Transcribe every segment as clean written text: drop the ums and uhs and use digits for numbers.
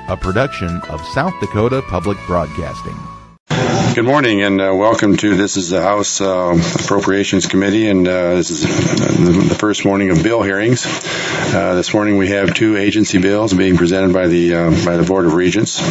a production of South Dakota Public Broadcasting. Good morning, and welcome to this is the House Appropriations Committee, and this is the first morning of bill hearings. This morning we have two agency bills being presented by the Board of Regents.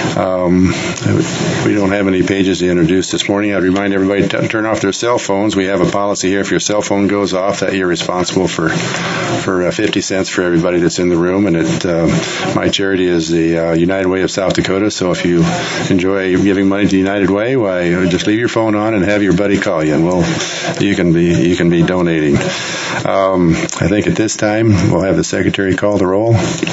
We don't have any pages to introduce this morning. I'd remind everybody to turn off their cell phones. We have a policy here: if your cell phone goes off, that you're responsible for 50 cents for everybody that's in the room. And my charity is the United Way of South Dakota. So if you enjoy giving money to United Way, why just leave your phone on and have your buddy call you, and you can be donating. I think at this time we'll have the secretary call the roll.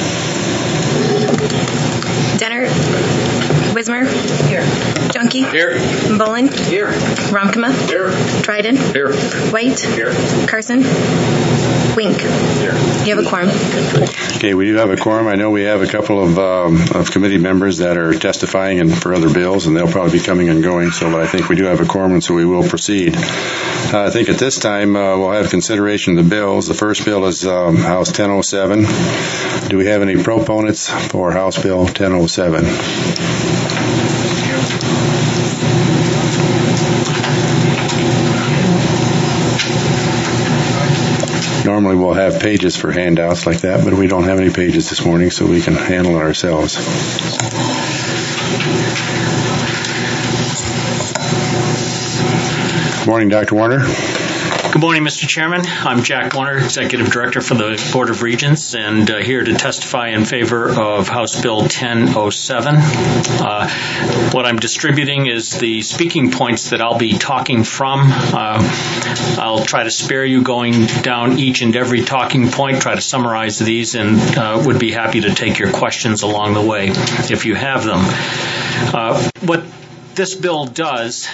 Denner. Wismer. Here. Junkie. Here. Bolin. Here. Romkema. Here. Dryden. Here. White. Here. Carson. Wink. Here. You have a quorum. Okay, we do have a quorum. I know we have a couple of committee members that are testifying and for other bills, and they'll probably be coming and going. But I think we do have a quorum, and so we will proceed. I think at this time we'll have consideration of the bills. The first bill is House 1007. Do we have any proponents for House Bill 1007? Normally we'll have pages for handouts like that, but we don't have any pages this morning, so we can handle it ourselves. Good morning, Dr. Warner. Good morning, Mr. Chairman. I'm Jack Warner, Executive Director for the Board of Regents, and here to testify in favor of House Bill 1007. What I'm distributing is the speaking points that I'll be talking from. I'll try to spare you going down each and every talking point, try to summarize these, and would be happy to take your questions along the way if you have them. What this bill does,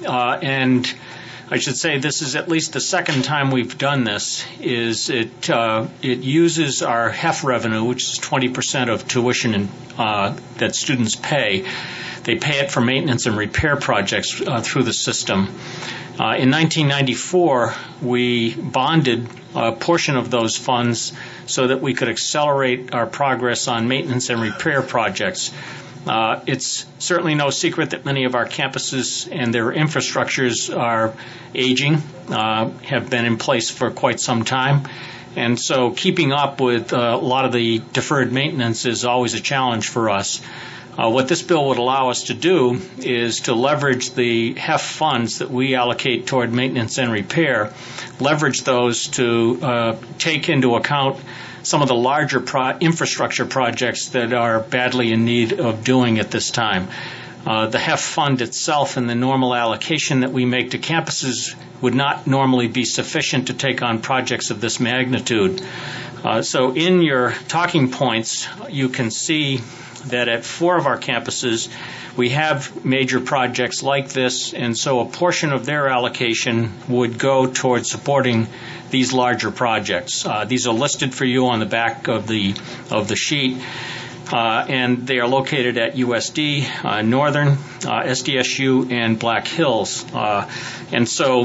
and I should say this is at least the second time we've done this, is it uses our HEF revenue, which is 20% of tuition that students pay. They pay it for maintenance and repair projects through the system. In 1994, we bonded a portion of those funds so that we could accelerate our progress on maintenance and repair projects. It's certainly no secret that many of our campuses and their infrastructures are aging, have been in place for quite some time. And so keeping up with a lot of the deferred maintenance is always a challenge for us. What this bill would allow us to do is to leverage the HEF funds that we allocate toward maintenance and repair, leverage those to take into account some of the larger infrastructure projects that are badly in need of doing at this time. The HEF fund itself and the normal allocation that we make to campuses would not normally be sufficient to take on projects of this magnitude. So in your talking points, you can see that at 4 of our campuses, we have major projects like this, and so a portion of their allocation would go towards supporting these larger projects. These are listed for you on the back of the sheet, and they are located at USD, Northern, SDSU, and Black Hills. And so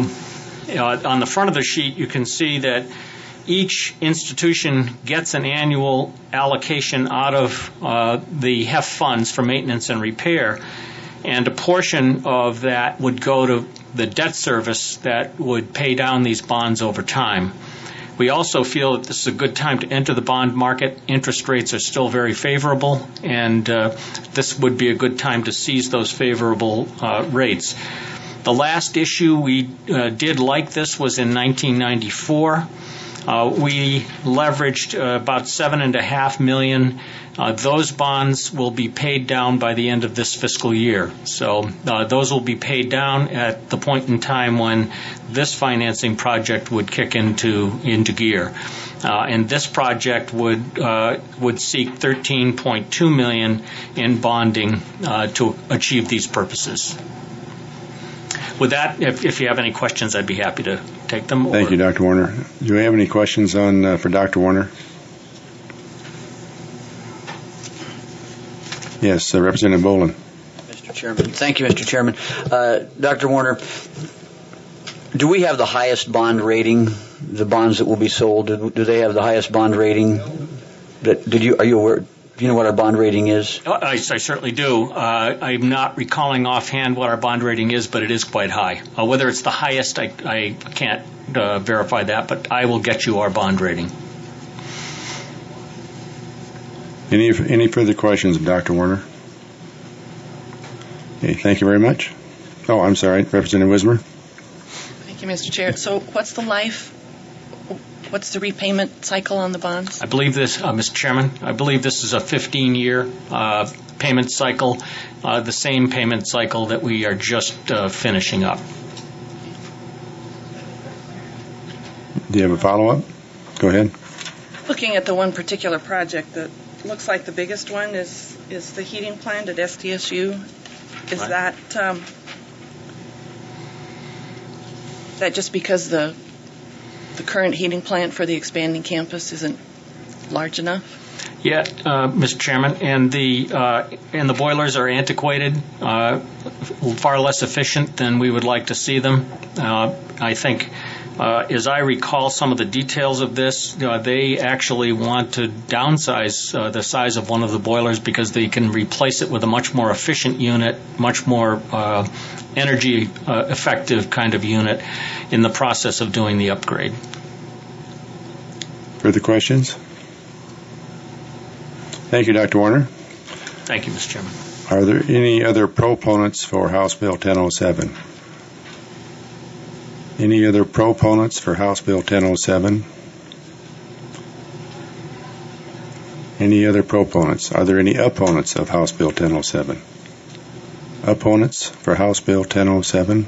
on the front of the sheet, you can see that each institution gets an annual allocation out of the HEF funds for maintenance and repair, and a portion of that would go to the debt service that would pay down these bonds over time. We also feel that this is a good time to enter the bond market. Interest rates are still very favorable, and this would be a good time to seize those favorable rates. The last issue we did like this was in 1994. We leveraged about $7.5 million. Those bonds will be paid down by the end of this fiscal year. So those will be paid down at the point in time when this financing project would kick into gear. And this project would seek $13.2 million in bonding to achieve these purposes. With that, if you have any questions, I'd be happy to take them. Thank you, Dr. Warner. Do we have any questions for Dr. Warner? Yes, Representative Bolin. Mr. Chairman. Thank you, Mr. Chairman. Dr. Warner, do we have the highest bond rating, the bonds that will be sold? Do they have the highest bond rating? Are you aware? you know what our bond rating is? I certainly do. I'm not recalling offhand what our bond rating is, but it is quite high. Whether it's the highest, I can't verify that, but I will get you our bond rating. Any further questions of Dr. Warner? Okay, thank you very much. Oh, I'm sorry, Representative Wismer. Thank you, Mr. Chair. So what's the repayment cycle on the bonds? I believe this, Mr. Chairman, I believe this is a 15-year payment cycle, the same payment cycle that we are just finishing up. Do you have a follow-up? Go ahead. Looking at the one particular project that looks like the biggest one is the heating plant at SDSU. Is right. that just because the current heating plant for the expanding campus isn't large enough? Yeah, Mr. Chairman, and the boilers are antiquated, far less efficient than we would like to see them. I think, as I recall some of the details of this, they actually want to downsize the size of one of the boilers because they can replace it with a much more efficient unit, much more energy effective kind of unit in the process of doing the upgrade. Further questions? Thank you, Dr. Warner. Thank you, Mr. Chairman. Are there any other proponents for House Bill 1007? Any other proponents for House Bill 1007? Any other proponents? Are there any opponents of House Bill 1007? Opponents for House Bill 1007?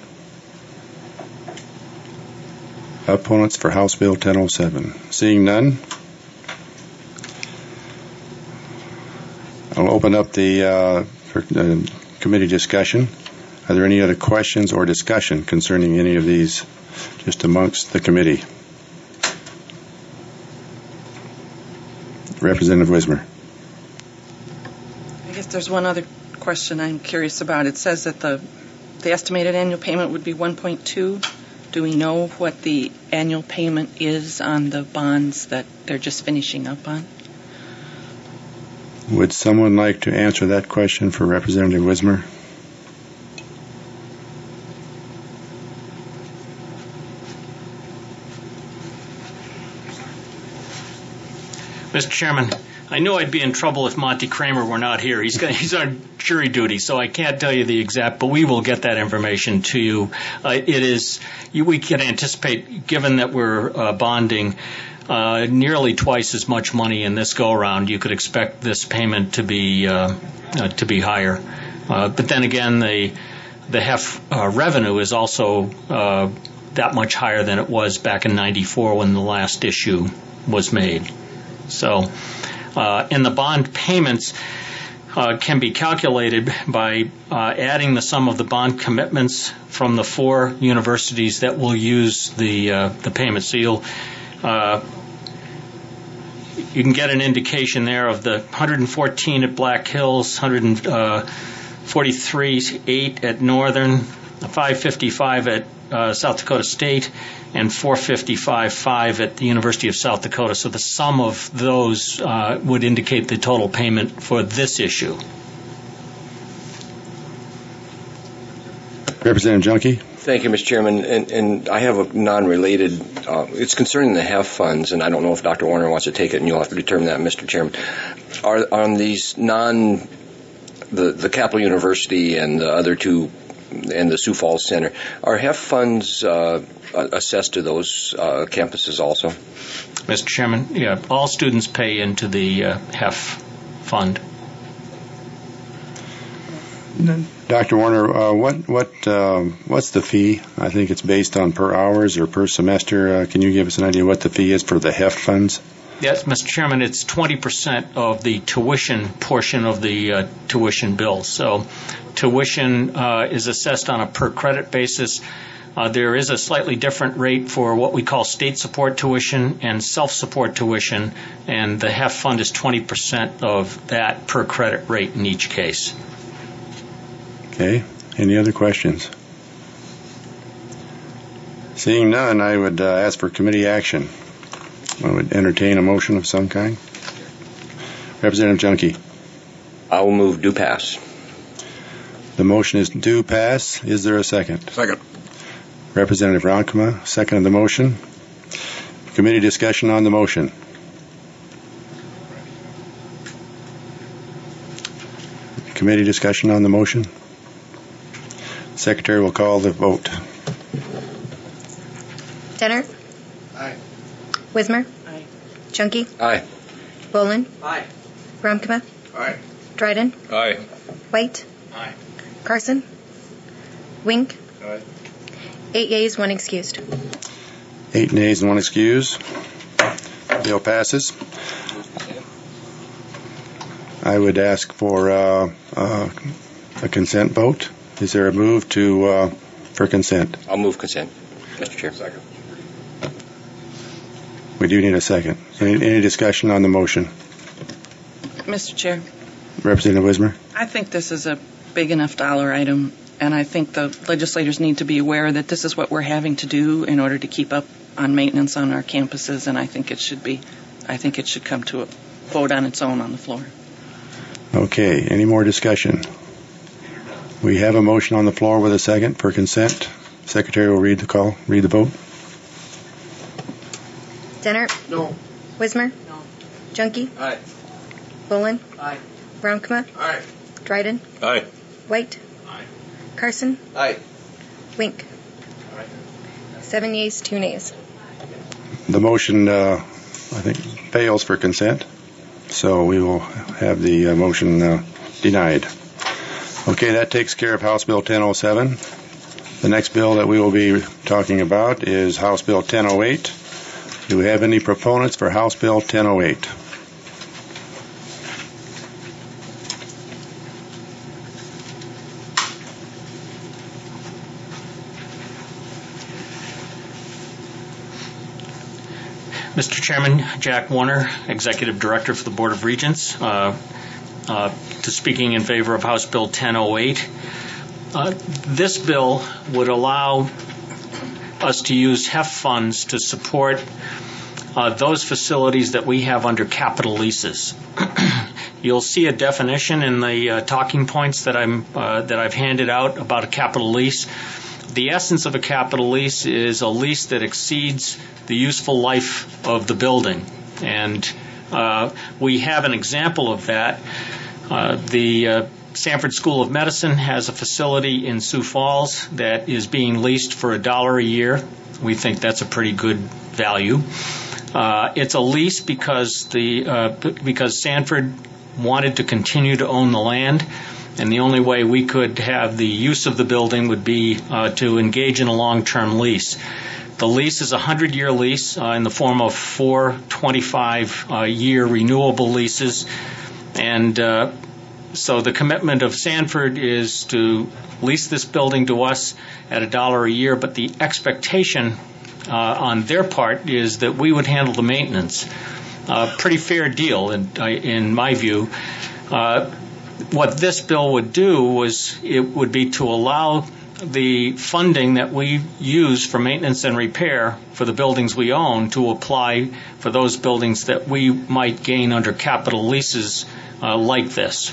Opponents for House Bill 1007? Seeing none, I'll open up for committee discussion. Are there any other questions or discussion concerning any of these just amongst the committee? Representative Wismer. I guess there's one other question I'm curious about. It says that the estimated annual payment would be 1.2. Do we know what the annual payment is on the bonds that they're just finishing up on? Would someone like to answer that question for Representative Wismer? Mr. Chairman, I knew I'd be in trouble if Monty Kramer were not here. He's on jury duty, so I can't tell you the exact, but we will get that information to you. We can anticipate, given that we're bonding nearly twice as much money in this go-around, you could expect this payment to be higher. But then again, the HEF revenue is also that much higher than it was back in '94 when the last issue was made. So, and the bond payments can be calculated by adding the sum of the bond commitments from the 4 universities that will use the payments. So you can get an indication there of the 114 at Black Hills, 143.8 at Northern, 555 at South Dakota State, and 455.5 at the University of South Dakota. So the sum of those would indicate the total payment for this issue. Representative Junkie. Thank you, Mr. Chairman. And I have a non-related, it's concerning the HEF funds, and I don't know if Dr. Warner wants to take it, and you'll have to determine that, Mr. Chairman. Are on these the Capital University and the other two, and the Sioux Falls Center, are HEF funds assessed to those campuses also? Mr. Chairman, yeah, all students pay into the HEF fund. Dr. Warner, what's the fee? I think it's based on per hours or per semester. Can you give us an idea what the fee is for the HEF funds? Yes, Mr. Chairman, it's 20% of the tuition portion of the tuition bill. So tuition is assessed on a per credit basis. There is a slightly different rate for what we call state support tuition and self-support tuition, and the HEF fund is 20% of that per credit rate in each case. Okay. Any other questions? Seeing none, I would ask for committee action. I would entertain a motion of some kind. Representative Junkie. I will move do pass. The motion is do pass. Is there a second? Second. Representative Rankema, second on the motion. Committee discussion on the motion. Committee discussion on the motion. Secretary will call the vote. Denner? Aye. Wismer? Aye. Junkie? Aye. Bolin? Aye. Ramkema? Aye. Dryden? Aye. White? Aye. Carson? Wink? Aye. 8 yeas, 1 excused. 8 nays and 1 excuse. Bill passes. I would ask for a consent vote. Is there a move for consent? I'll move consent, Mr. Chair. Second. We do need a second. Any discussion on the motion? Mr. Chair, Representative Wismer? I think this is a big enough dollar item, and I think the legislators need to be aware that this is what we're having to do in order to keep up on maintenance on our campuses, and I think it should come to a vote on its own on the floor. Okay. Any more discussion? We have a motion on the floor with a second for consent. Secretary will read the vote. Denner? No. Wismer? No. Junkie? Aye. Bolin? Aye. Ramkema? Aye. Dryden? Aye. White? Aye. Carson? Aye. Wink? Aye. 7 yeas, 2 nays. The motion, I think, fails for consent, so we will have the motion denied. Okay, that takes care of House Bill 1007. The next bill that we will be talking about is House Bill 1008. Do we have any proponents for House Bill 1008? Mr. Chairman, Jack Warner, Executive Director for the Board of Regents, to speaking in favor of House Bill 1008. This bill would allow us to use HEF funds to support those facilities that we have under capital leases. You'll see a definition in the talking points that I've handed out about a capital lease. The essence of a capital lease is a lease that exceeds the useful life of the building, and we have an example of that. The Sanford School of Medicine has a facility in Sioux Falls that is being leased for $1 a year. We think that's a pretty good value. It's a lease because Sanford wanted to continue to own the land, and the only way we could have the use of the building would be to engage in a long-term lease. The lease is a 100-year lease in the form of 4 25-year renewable leases, and so the commitment of Sanford is to lease this building to us at $1 a year, but the expectation on their part is that we would handle the maintenance. Pretty fair deal in my view. What this bill would do was it would be to allow the funding that we use for maintenance and repair for the buildings we own to apply for those buildings that we might gain under capital leases like this.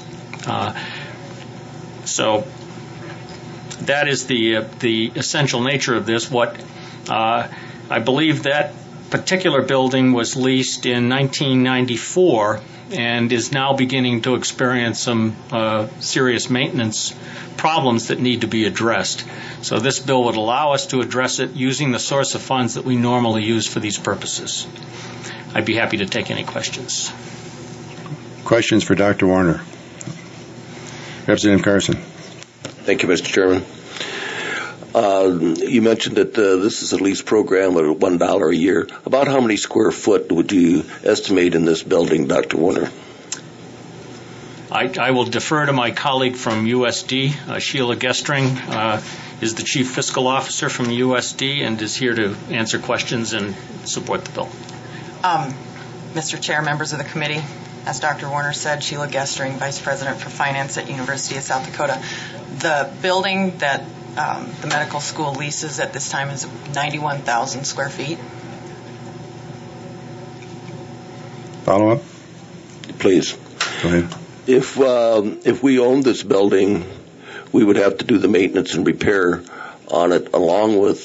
So that is the essential nature of this. What I believe that particular building was leased in 1994 and is now beginning to experience some serious maintenance problems that need to be addressed. So this bill would allow us to address it using the source of funds that we normally use for these purposes. I'd be happy to take any questions. Questions for Dr. Warner? Representative Carson. Thank you, Mr. Chairman. You mentioned that this is a lease program at $1 a year. About how many square foot would you estimate in this building, Dr. Warner? I will defer to my colleague from USD. Sheila Gestring is the Chief Fiscal Officer from USD and is here to answer questions and support the bill. Mr. Chair, members of the committee, as Dr. Warner said, Sheila Gestring, Vice President for Finance at University of South Dakota. The building that the medical school leases at this time is 91,000 square feet. Follow up? Please. Go ahead. If we owned this building, we would have to do the maintenance and repair on it, along with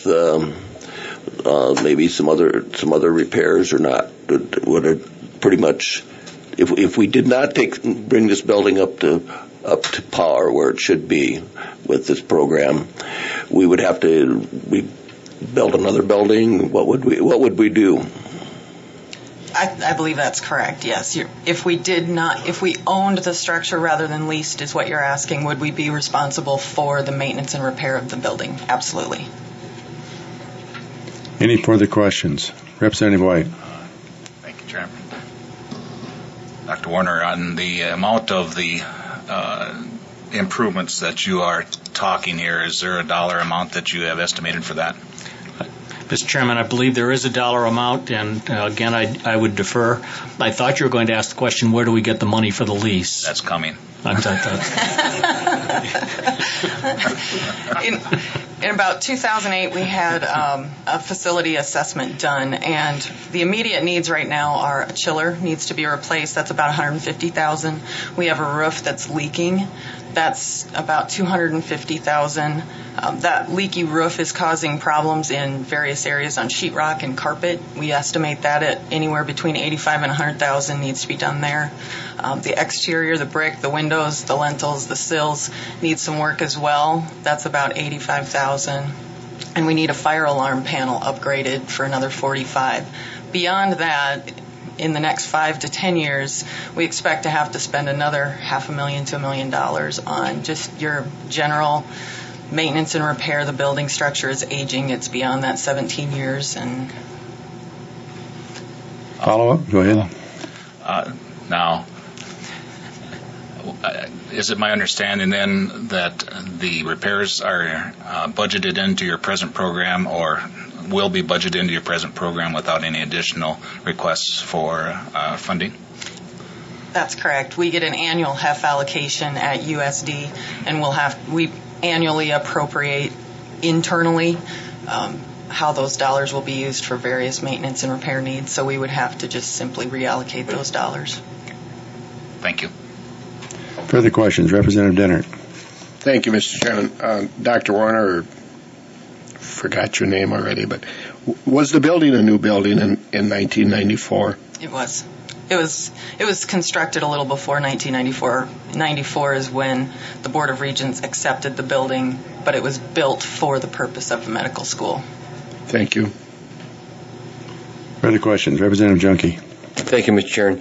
maybe some other repairs, or not? Would it pretty much, if we did not bring this building up to par where it should be with this program, we would have to build another building? What would we do? I believe that's correct, yes. If we owned the structure rather than leased is what you're asking, would we be responsible for the maintenance and repair of the building? Absolutely. Any further questions? Representative White. Thank you, Chairman. Dr. Warner, on the amount of the improvements that you are talking here, is there a dollar amount that you have estimated for that? Mr. Chairman, I believe there is a dollar amount, and again, I would defer. I thought you were going to ask the question, where do we get the money for the lease? That's coming. In about 2008, we had a facility assessment done, and the immediate needs right now are a chiller needs to be replaced. That's about $150,000. We have a roof that's leaking. That's about $250,000. That leaky roof is causing problems in various areas on sheetrock and carpet. We estimate that at anywhere between $85,000 and $100,000 needs to be done there. The exterior, the brick, the windows, the lintels, the sills need some work as well. That's about $85,000. And we need a fire alarm panel upgraded for another $45,000. Beyond that, in the next 5 to 10 years, we expect to have to spend another $500,000 to $1 million on just your general maintenance and repair. The building structure is aging. It's beyond that 17 years. And follow-up? Go ahead. Now, is it my understanding then that the repairs are budgeted into your present program, or will be budgeted into your present program without any additional requests for funding? That's correct. We get an annual HEF allocation at USD, and we annually appropriate internally how those dollars will be used for various maintenance and repair needs. So we would have to just simply reallocate those dollars. Thank you. Further questions? Representative Dennert. Thank you, Mr. Chairman. Dr. Warner, forgot your name already, but was the building a new building in 1994? It was. It was constructed a little before 1994. 94 is when the Board of Regents accepted the building, but it was built for the purpose of the medical school. Thank you. Further questions? Representative Junkie. Thank you, Mr. Chairman.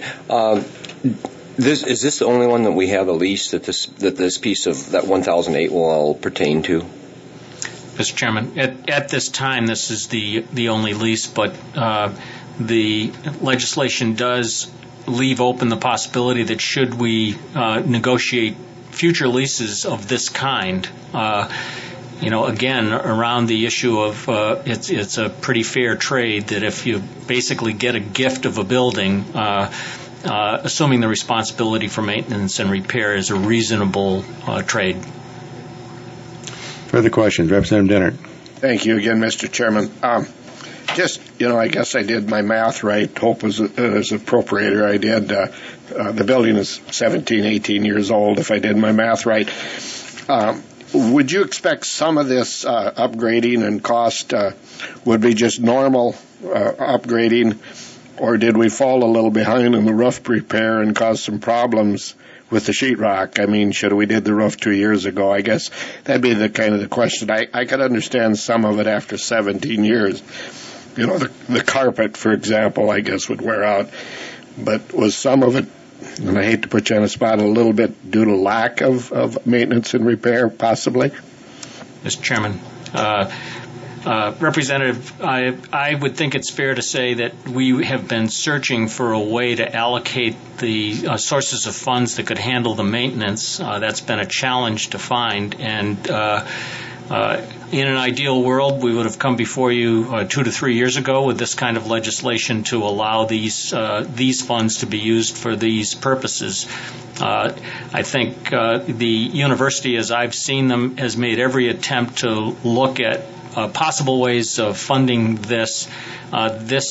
Is this the only one that we have a lease that this piece of that 1008 will all pertain to? Mr. Chairman, at this time, this is the only lease, but the legislation does leave open the possibility that should we negotiate future leases of this kind, again, around the issue of it's a pretty fair trade that if you basically get a gift of a building, assuming the responsibility for maintenance and repair is a reasonable trade. Further questions? Representative Dennert. Thank you again, Mr. Chairman. I guess I did my math right. Hope as appropriator, I did. The building is 17, 18 years old, if I did my math right. Would you expect some of this upgrading and cost would be just normal upgrading, or did we fall a little behind in the roof repair and cause some problems with the sheetrock? I mean, should we did the roof 2 years ago? I guess that'd be the kind of the question. I could understand some of it after 17 years. The carpet, for example, I guess would wear out. But was some of it, and I hate to put you on the spot, a little bit due to lack of maintenance and repair, possibly? Mr. Chairman, Representative, I would think it's fair to say that we have been searching for a way to allocate the sources of funds that could handle the maintenance. That's been a challenge to find, and in an ideal world, we would have come before you 2 to 3 years ago with this kind of legislation to allow these funds to be used for these purposes. I think the university, as I've seen them, has made every attempt to look at possible ways of funding this. This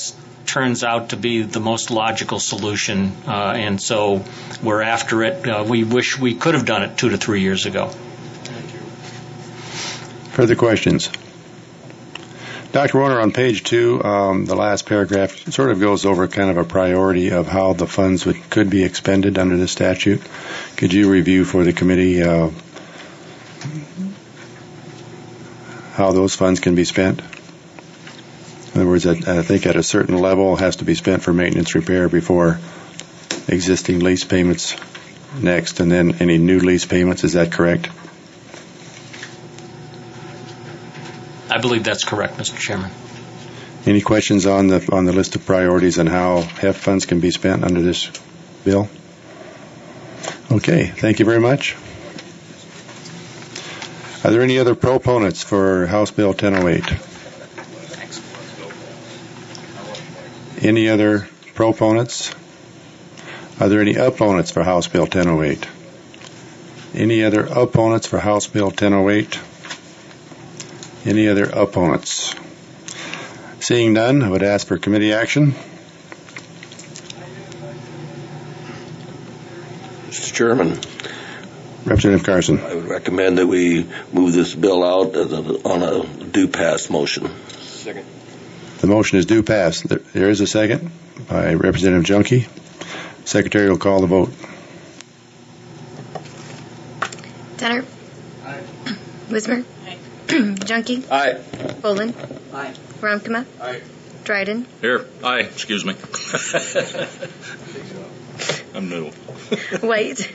turns out to be the most logical solution, and so we're after it. We wish we could have done it 2 to 3 years ago. Further questions? Dr. Warner, on page 2, the last paragraph sort of goes over kind of a priority of how the funds could be expended under this statute. Could you review for the committee how those funds can be spent? In other words, I think at a certain level it has to be spent for maintenance repair before existing lease payments next, and then any new lease payments. Is that correct? I believe that's correct, Mr. Chairman. Any questions on the list of priorities and how HEF funds can be spent under this bill? Okay, thank you very much. Are there any other proponents for House Bill 1008? Any other proponents? Are there any opponents for House Bill 1008? Any other opponents for House Bill 1008? Any other opponents? Seeing none, I would ask for committee action. Mr. Chairman. Representative Carson. I would recommend that we move this bill out on a due pass motion. Second. The motion is due pass. There is a second by Representative Junkie. Secretary will call the vote. Tenner. Aye. Wismer. Aye. Junkie. Aye. Bolin. Aye. Ramkama. Aye. Dryden. Here. Aye. Excuse me. I'm new. White.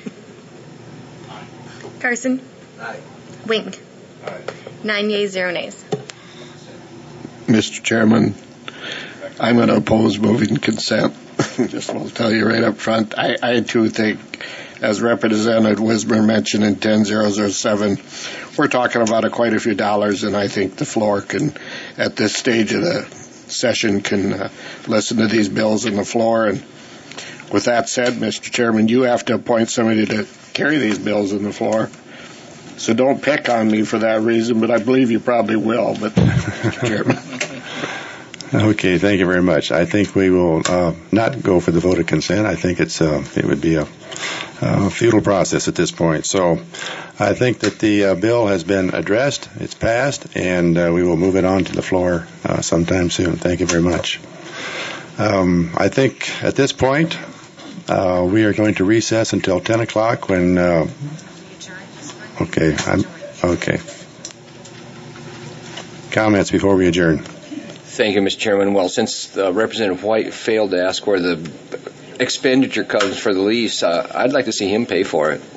Carson. Aye. Wink. Aye. 9 yeas, 0 nays. Mr. Chairman, I'm going to oppose moving consent. Just will tell you right up front. I too think, as Representative Wismer mentioned in 10007, we're talking about quite a few dollars, and I think the floor can, at this stage of the session, can listen to these bills on the floor. And with that said, Mr. Chairman, you have to appoint somebody to carry these bills on the floor. So don't pick on me for that reason, but I believe you probably will. But, Mr. Chairman. Okay, thank you very much. I think we will not go for the vote of consent. I think it would be a futile process at this point. So I think that the bill has been addressed, it's passed, and we will move it on to the floor sometime soon. Thank you very much. I think at this point we are going to recess until 10 o'clock when... Okay. Comments before we adjourn. Thank you, Mr. Chairman. Well, since Representative White failed to ask where the expenditure comes for the lease, I'd like to see him pay for it.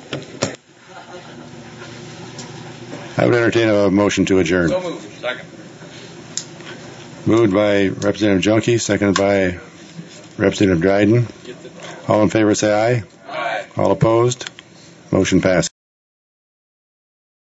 I would entertain a motion to adjourn. So moved. Second. Moved by Representative Junkie, seconded by Representative Dryden. All in favor say aye. Aye. All opposed? Motion passed.